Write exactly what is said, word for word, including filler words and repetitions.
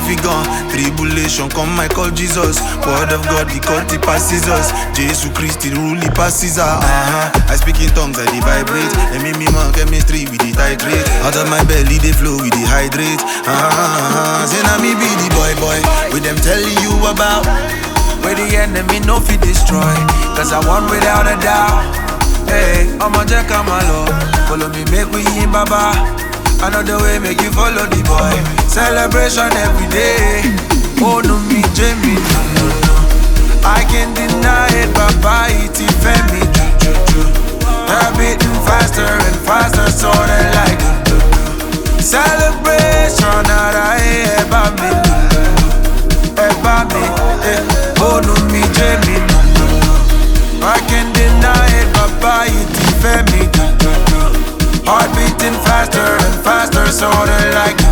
fi gone. Tribulation come, I call Jesus. Word of God, the cut, it passes us. Jesus Christ, the rule, it passes us. Uh-huh. I speak in tongues, I dey vibrate. They make me man chemistry with the titrate. Out of my belly, they flow with the hydrate. Uh-huh. Say now me be the boy boy, with them telling you about where the enemy no fit destroy. Cause I won without a doubt. Hey, I'ma check out my love. Follow me, make we in Baba. Another way, make you follow the boy. Celebration every day. Oh no, me, Jamie, no, no, no. I can't deny it, Baba, it's me. I'm beating faster and faster, so they like celebration, that I ever me, ever me. Eh. Oh no, me, Jamie, no, no, no. I can't deny it, Baba, it's me. Heart beating faster and faster, so they like